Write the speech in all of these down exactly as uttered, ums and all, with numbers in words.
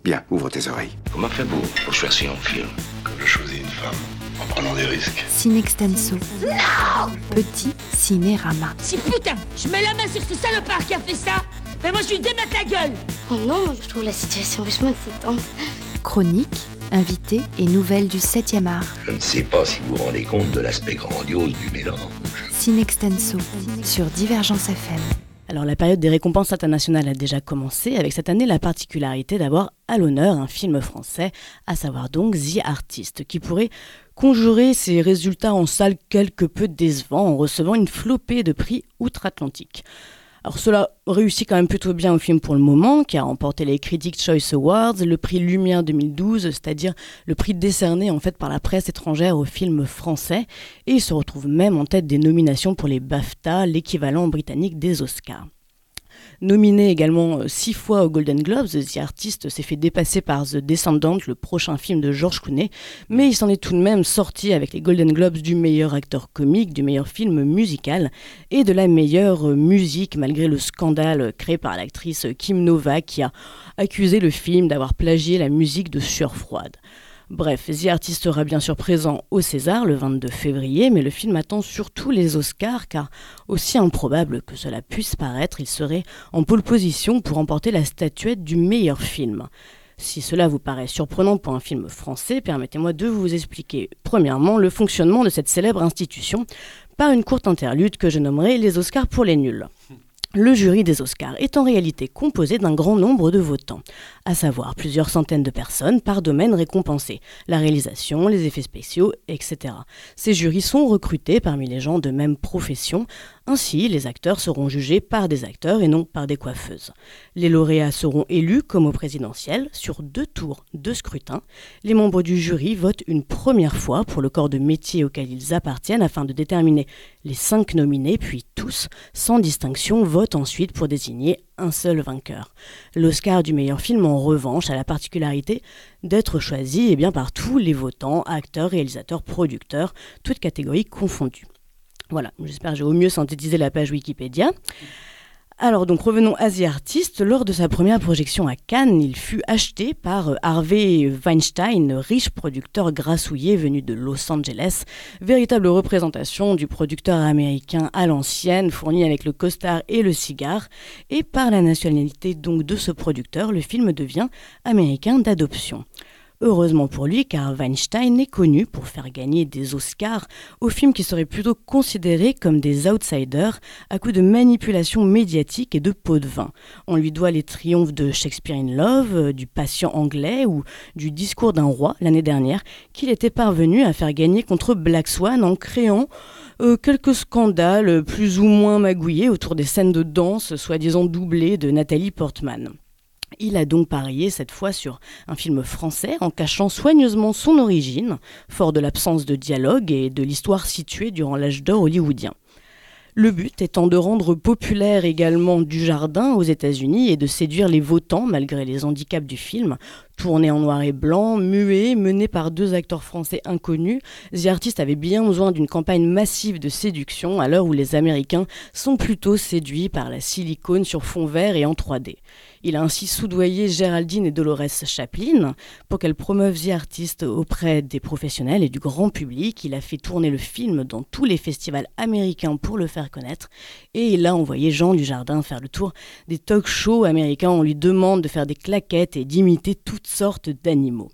Bien, ouvre tes oreilles. Comment faites-vous pour choisir un film? Comme je choisis une femme, en prenant des risques. Cinextenso. Non! Petit cinérama. Si putain, je mets la main sur ce salopard qui a fait ça, mais moi je lui démette la gueule! Oh non, je trouve la situation vachement excitante. Chroniques, invités et nouvelles du septième art. Je ne sais pas si vous vous rendez compte de l'aspect grandiose du mélange. Cinextenso, sur Divergence F M. Alors la période des récompenses internationales a déjà commencé, avec cette année la particularité d'avoir à l'honneur un film français, à savoir donc The Artist, qui pourrait conjurer ses résultats en salle quelque peu décevants en recevant une flopée de prix outre-Atlantique. Alors cela réussit quand même plutôt bien au film pour le moment, qui a remporté les Critics' Choice Awards, le prix Lumière deux mille douze, c'est-à-dire le prix décerné en fait par la presse étrangère aux films français, et il se retrouve même en tête des nominations pour les BAFTA, l'équivalent britannique des Oscars. Nominé également six fois aux Golden Globes, The Artist s'est fait dépasser par The Descendant, le prochain film de George Clooney, mais il s'en est tout de même sorti avec les Golden Globes du meilleur acteur comique, du meilleur film musical et de la meilleure musique, malgré le scandale créé par l'actrice Kim Novak qui a accusé le film d'avoir plagié la musique de Sueur froide. Bref, The Artist sera bien sûr présent au César le vingt-deux février, mais le film attend surtout les Oscars, car aussi improbable que cela puisse paraître, il serait en pole position pour remporter la statuette du meilleur film. Si cela vous paraît surprenant pour un film français, permettez-moi de vous expliquer premièrement le fonctionnement de cette célèbre institution par une courte interlude que je nommerai les Oscars pour les nuls. Le jury des Oscars est en réalité composé d'un grand nombre de votants, à savoir plusieurs centaines de personnes par domaine récompensé, la réalisation, les effets spéciaux, et cetera. Ces jurys sont recrutés parmi les gens de même profession, ainsi les acteurs seront jugés par des acteurs et non par des coiffeuses. Les lauréats seront élus comme au présidentiel sur deux tours de scrutin. Les membres du jury votent une première fois pour le corps de métier auquel ils appartiennent afin de déterminer les cinq nominés, puis tous, sans distinction, votent ensuite pour désigner un seul vainqueur. L'Oscar du meilleur film, en revanche, a la particularité d'être choisi eh bien, par tous les votants, acteurs, réalisateurs, producteurs, toutes catégories confondues. Voilà, j'espère que j'ai au mieux synthétisé la page Wikipédia. Alors donc revenons à The Artist. Lors de sa première projection à Cannes, il fut acheté par Harvey Weinstein, riche producteur grassouillet venu de Los Angeles, véritable représentation du producteur américain à l'ancienne, fourni avec le costard et le cigare. Et par la nationalité donc de ce producteur, le film devient américain d'adoption. Heureusement pour lui, car Weinstein est connu pour faire gagner des Oscars aux films qui seraient plutôt considérés comme des outsiders à coup de manipulation médiatique et de pots de vin. On lui doit les triomphes de Shakespeare in Love, du Patient anglais ou du Discours d'un roi l'année dernière qu'il était parvenu à faire gagner contre Black Swan en créant euh, quelques scandales plus ou moins magouillés autour des scènes de danse soi-disant doublées de Nathalie Portman. Il a donc parié cette fois sur un film français en cachant soigneusement son origine, fort de l'absence de dialogue et de l'histoire située durant l'âge d'or hollywoodien. Le but étant de rendre populaire également Dujardin aux États-Unis et de séduire les votants malgré les handicaps du film. Tourné en noir et blanc, muet, mené par deux acteurs français inconnus, The Artist avait bien besoin d'une campagne massive de séduction à l'heure où les Américains sont plutôt séduits par la silicone sur fond vert et en trois D. Il a ainsi soudoyé Géraldine et Dolores Chaplin pour qu'elles promeuvent The Artist auprès des professionnels et du grand public. Il a fait tourner le film dans tous les festivals américains pour le faire connaître et il a envoyé Jean Dujardin faire le tour des talk-shows américains. On lui demande de faire des claquettes et d'imiter toutes sortes d'animaux.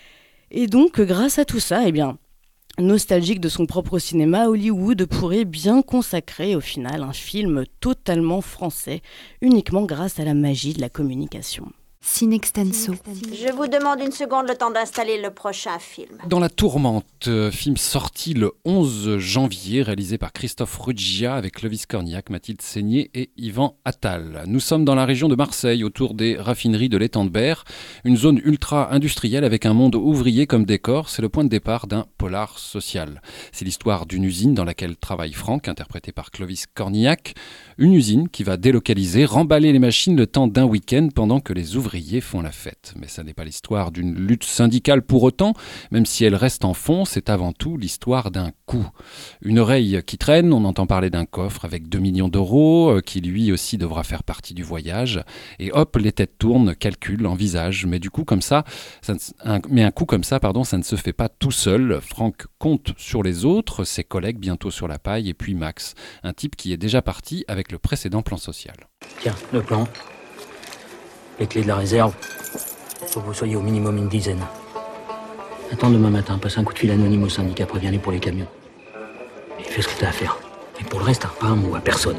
Et donc, grâce à tout ça, eh bien, nostalgique de son propre cinéma, Hollywood pourrait bien consacrer au final un film totalement français, uniquement grâce à la magie de la communication. Cinextenso. Je vous demande une seconde, le temps d'installer le prochain film. Dans la tourmente, film sorti le onze janvier, réalisé par Christophe Ruggia avec Clovis Cornillac, Mathilde Seigné et Yvan Attal. Nous sommes dans la région de Marseille, autour des raffineries de l'étang de Berre, une zone ultra-industrielle avec un monde ouvrier comme décor. C'est le point de départ d'un polar social. C'est l'histoire d'une usine dans laquelle travaille Franck, interprété par Clovis Cornillac. Une usine qui va délocaliser, remballer les machines le temps d'un week-end pendant que les ouvriers ouvriers font la fête. Mais ça n'est pas l'histoire d'une lutte syndicale pour autant, même si elle reste en fond, c'est avant tout l'histoire d'un coup. Une oreille qui traîne, on entend parler d'un coffre avec deux millions d'euros, euh, qui lui aussi devra faire partie du voyage, et hop, les têtes tournent, calculent, envisagent, mais du coup comme ça, ça ne, un, mais un coup comme ça, pardon, ça ne se fait pas tout seul. Franck compte sur les autres, ses collègues bientôt sur la paille, et puis Max, un type qui est déjà parti avec le précédent plan social. Tiens, le plan, les clés de la réserve, faut que vous soyez au minimum une dizaine. Attends demain matin, passe un coup de fil anonyme au syndicat, préviens-les pour les camions. Et fais ce que t'as à faire. Et pour le reste, hein, pas un mot à personne.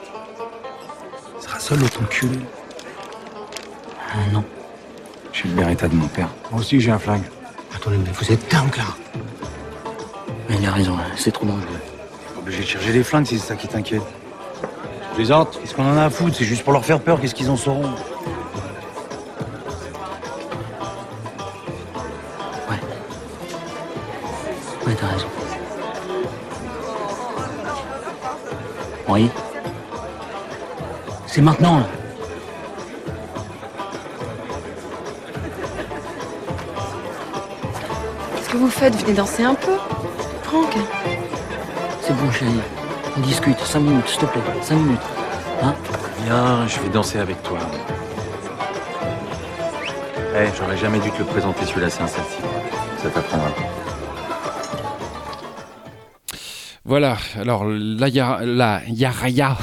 Sera seul l'autre enculé. Ah non. J'ai le Beretta de mon père. Moi aussi j'ai un flingue. Attendez, mais vous êtes dingue là. Mais il a raison, hein, c'est trop dangereux. T'es obligé de charger les flingues si c'est ça qui t'inquiète. Les autres, qu'est-ce qu'on en a à foutre? C'est juste pour leur faire peur, qu'est-ce qu'ils en sauront? Ouais. Ouais, t'as raison. Oui. C'est maintenant, là. Qu'est-ce que vous faites? Venez danser un peu. Franck. C'est bon, chérie. On discute. Cinq minutes, s'il te plaît. Cinq minutes. Hein? Viens, je vais danser avec toi. Eh, hey, j'aurais jamais dû te le présenter, celui-là, c'est un sale type. Ça t'apprendra. Voilà, alors la ya, la Yaraya,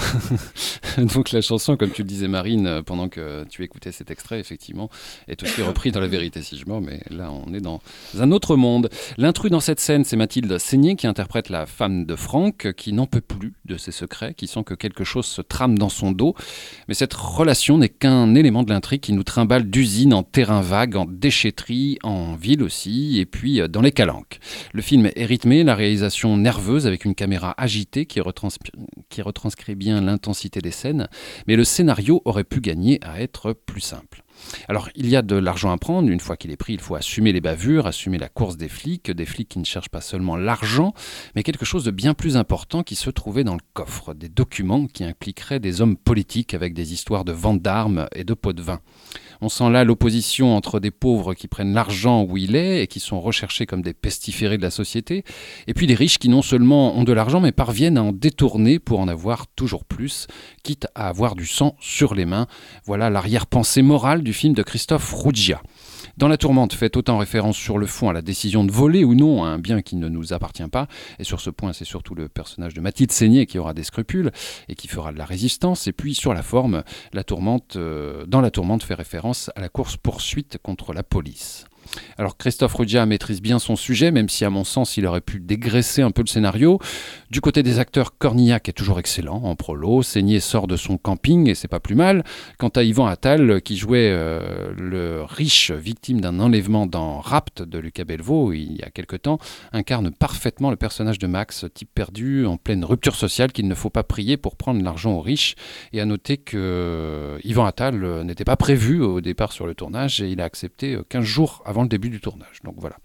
donc la chanson, comme tu le disais Marine, pendant que tu écoutais cet extrait, effectivement, est aussi repris dans La Vérité si je mens, mais là on est dans un autre monde. L'intrus dans cette scène, c'est Mathilde Seigné qui interprète la femme de Franck, qui n'en peut plus de ses secrets, qui sent que quelque chose se trame dans son dos. Mais cette relation n'est qu'un élément de l'intrigue qui nous trimballe d'usine en terrain vague, en déchetterie, en ville aussi, et puis dans les calanques. Le film est rythmé, la réalisation nerveuse avec une caméra agitée qui, retrans- qui retranscrit bien l'intensité des scènes, mais le scénario aurait pu gagner à être plus simple. Alors, il y a de l'argent à prendre, une fois qu'il est pris, il faut assumer les bavures, assumer la course des flics, des flics qui ne cherchent pas seulement l'argent, mais quelque chose de bien plus important qui se trouvait dans le coffre, des documents qui impliqueraient des hommes politiques avec des histoires de vente d'armes et de pots de vin. On sent là l'opposition entre des pauvres qui prennent l'argent où il est et qui sont recherchés comme des pestiférés de la société, et puis des riches qui non seulement ont de l'argent, mais parviennent à en détourner pour en avoir toujours plus, quitte à avoir du sang sur les mains. Voilà l'arrière-pensée morale du film de Christophe Ruggia. Dans La Tourmente, fait autant référence sur le fond à la décision de voler ou non un bien qui ne nous appartient pas. Et sur ce point, c'est surtout le personnage de Mathilde Seigné qui aura des scrupules et qui fera de la résistance. Et puis sur la forme, la Tourmente, euh, dans La Tourmente fait référence à la course-poursuite contre la police. Alors Christophe Ruggia maîtrise bien son sujet, même si à mon sens il aurait pu dégraisser un peu le scénario. Du côté des acteurs, Cornillac est toujours excellent en prolo, Seigné sort de son camping et c'est pas plus mal. Quant à Yvan Attal, qui jouait euh, le riche victime d'un enlèvement dans Rapt de Lucas Bellevaux il y a quelque temps, incarne parfaitement le personnage de Max, type perdu en pleine rupture sociale qu'il ne faut pas prier pour prendre l'argent aux riches. Et à noter que Yvan Attal n'était pas prévu au départ sur le tournage et il a accepté quinze jours avant le début du tournage. Donc voilà.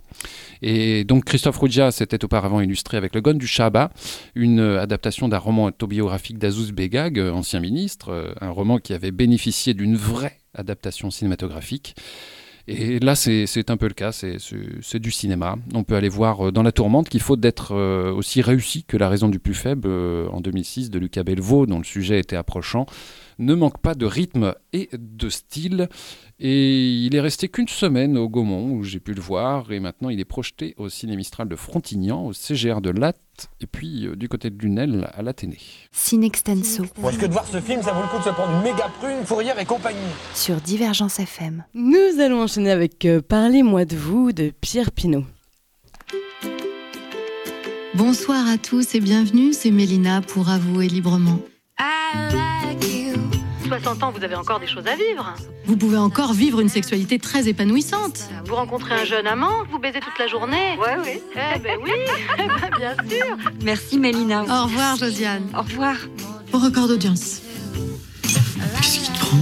Et donc Christophe Ruggia s'était auparavant illustré avec Le Gon du Shahba, une adaptation d'un roman autobiographique d'Azouz Begag, ancien ministre, un roman qui avait bénéficié d'une vraie adaptation cinématographique. Et là, c'est, c'est un peu le cas, c'est, c'est, c'est du cinéma. On peut aller voir dans La Tourmente qu'il faut d'être aussi réussi que La Raison du plus faible en deux mille six de Lucas Bellevaux, dont le sujet était approchant, ne manque pas de rythme et de style. Et il est resté qu'une semaine au Gaumont, où j'ai pu le voir, et maintenant il est projeté au Ciné Mistral de Frontignan, au C G R de Latte, et puis euh, du côté de Lunel, à l'Athénée. Cinextenso. Est-ce que de voir ce film, ça vaut le coup de se prendre une méga prune, fourrière et compagnie? Sur Divergence F M. Nous allons enchaîner avec euh, Parlez-moi de vous, de Pierre Pinault. Bonsoir à tous et bienvenue, c'est Mélina pour Avouer librement. soixante ans, vous avez encore des choses à vivre. Vous pouvez encore vivre une sexualité très épanouissante. Vous rencontrez un jeune amant, vous baisez toute la journée. Ouais, oui. Eh ben oui, eh ben bien sûr. Merci Mélina. Au revoir Josiane. Au revoir. Au record d'audience. Qu'est-ce qui te prend?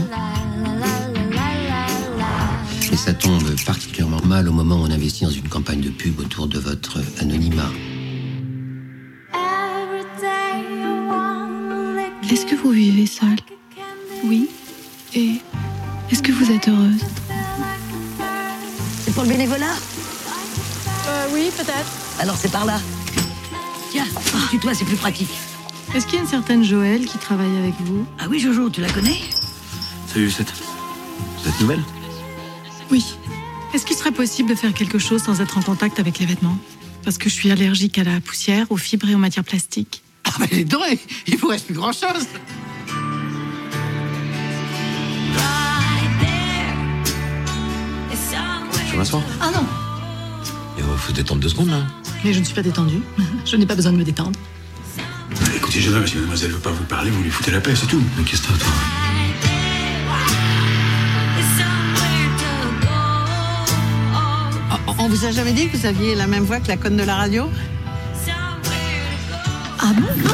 Et ça tombe particulièrement mal au moment où on investit dans une campagne de pub autour de votre anonymat. Est-ce que vous vivez seul? Oui. Et Est-ce que vous êtes heureuse? C'est pour le bénévolat? Euh, oui, peut-être. Alors c'est par là. Tiens, tutoie, c'est plus pratique. Est-ce qu'il y a une certaine Joëlle qui travaille avec vous? Ah oui, Jojo, tu la connais? Salut Lucette. Vous êtes nouvelle? Oui. Est-ce qu'il serait possible de faire quelque chose sans être en contact avec les vêtements? Parce que je suis allergique à la poussière, aux fibres et aux matières plastiques. Ah mais les dorés, il vous reste plus grand-chose. Je peux m'asseoir? Ah non. Il faut détendre deux secondes là. Mais je ne suis pas détendue. Je n'ai pas besoin de me détendre. Écoutez, jeune homme, si mademoiselle veut pas vous parler, vous lui foutez la paix, c'est tout. Mais qu'est-ce que t'as, toi? On vous a jamais dit que vous aviez la même voix que la conne de la radio? Ah bon?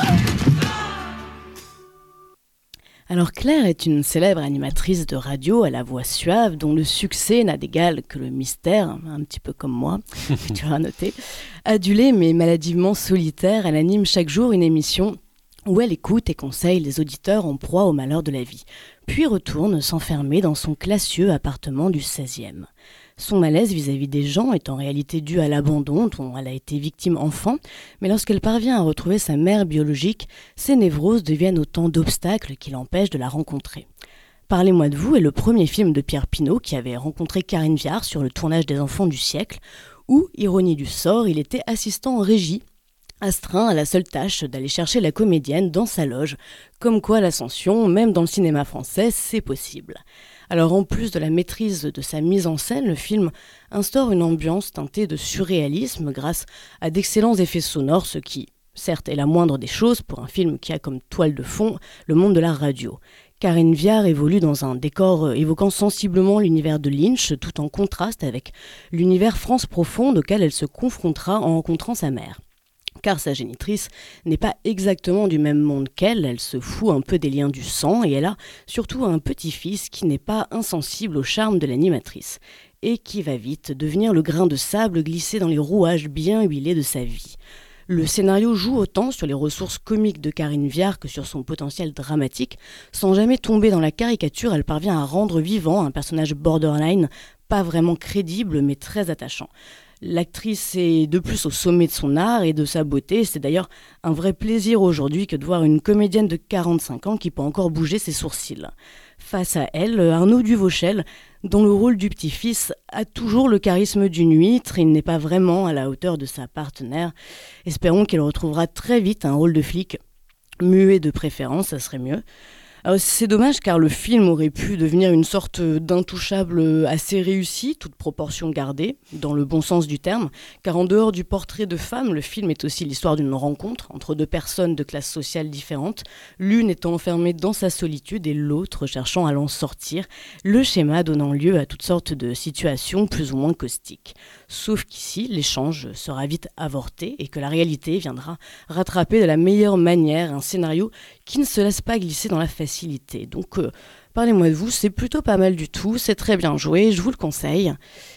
Alors Claire est une célèbre animatrice de radio à la voix suave dont le succès n'a d'égal que le mystère, un petit peu comme moi, tu vas noter. Adulée mais maladivement solitaire, elle anime chaque jour une émission où elle écoute et conseille les auditeurs en proie au malheur de la vie, puis retourne s'enfermer dans son classieux appartement du seizième. Son malaise vis-à-vis des gens est en réalité dû à l'abandon dont elle a été victime enfant, mais lorsqu'elle parvient à retrouver sa mère biologique, ses névroses deviennent autant d'obstacles qui l'empêchent de la rencontrer. Parlez-moi de vous est le premier film de Pierre Pinault qui avait rencontré Karine Viard sur le tournage des Enfants du siècle, où, ironie du sort, il était assistant en régie, astreint à la seule tâche d'aller chercher la comédienne dans sa loge, comme quoi l'ascension, même dans le cinéma français, c'est possible. Alors en plus de la maîtrise de sa mise en scène, le film instaure une ambiance teintée de surréalisme grâce à d'excellents effets sonores, ce qui, certes, est la moindre des choses pour un film qui a comme toile de fond le monde de la radio. Karine Viard évolue dans un décor évoquant sensiblement l'univers de Lynch, tout en contraste avec l'univers France profonde auquel elle se confrontera en rencontrant sa mère. Car sa génitrice n'est pas exactement du même monde qu'elle, elle se fout un peu des liens du sang et elle a surtout un petit-fils qui n'est pas insensible au charme de l'animatrice et qui va vite devenir le grain de sable glissé dans les rouages bien huilés de sa vie. Le scénario joue autant sur les ressources comiques de Karine Viard que sur son potentiel dramatique. Sans jamais tomber dans la caricature, elle parvient à rendre vivant un personnage borderline, pas vraiment crédible mais très attachant. L'actrice est de plus au sommet de son art et de sa beauté. C'est d'ailleurs un vrai plaisir aujourd'hui que de voir une comédienne de quarante-cinq ans qui peut encore bouger ses sourcils. Face à elle, Arnaud Duvauchel, dont le rôle du petit-fils a toujours le charisme d'une huître. Il n'est pas vraiment à la hauteur de sa partenaire. Espérons qu'il retrouvera très vite un rôle de flic, muet de préférence, ça serait mieux. Alors, c'est dommage car le film aurait pu devenir une sorte d'intouchable assez réussi, toute proportion gardée, dans le bon sens du terme, car en dehors du portrait de femme, le film est aussi l'histoire d'une rencontre entre deux personnes de classes sociales différentes, l'une étant enfermée dans sa solitude et l'autre cherchant à l'en sortir, le schéma donnant lieu à toutes sortes de situations plus ou moins caustiques. Sauf qu'ici, l'échange sera vite avorté et que la réalité viendra rattraper de la meilleure manière un scénario qui ne se laisse pas glisser dans la facilité. Donc, euh, parlez-moi de vous, c'est plutôt pas mal du tout, c'est très bien joué, je vous le conseille.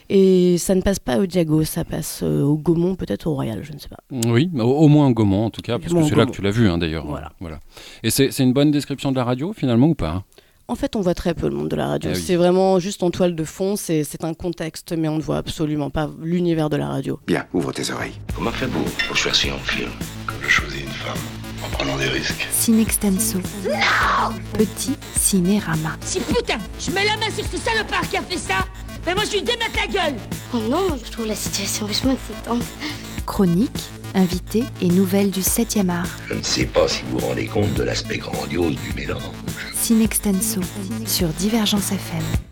Et ça ne passe pas au Diago, ça passe euh, au Gaumont, peut-être au Royal, je ne sais pas. Oui, au, au moins au Gaumont en tout cas, parce que c'est là que tu l'as vu hein, d'ailleurs. Voilà. voilà. Et c'est, c'est une bonne description de la radio finalement ou pas hein? En fait, on voit très peu le monde de la radio. Ah oui. C'est vraiment juste en toile de fond, c'est, c'est un contexte, mais on ne voit absolument pas l'univers de la radio. Bien, ouvre tes oreilles. Comment faites-vous pour choisir un film? Comme je choisis une femme, en prenant des risques. Cinextenso. Non! Petit cinérama. Si putain, je mets la main sur ce salopard qui a fait ça, mais moi je lui démette la gueule! Oh non, je trouve la situation vachement excitante. Chroniques, invités et nouvelles du septième art. Je ne sais pas si vous vous rendez compte de l'aspect grandiose du mélange. Cinextenso sur Divergence F M.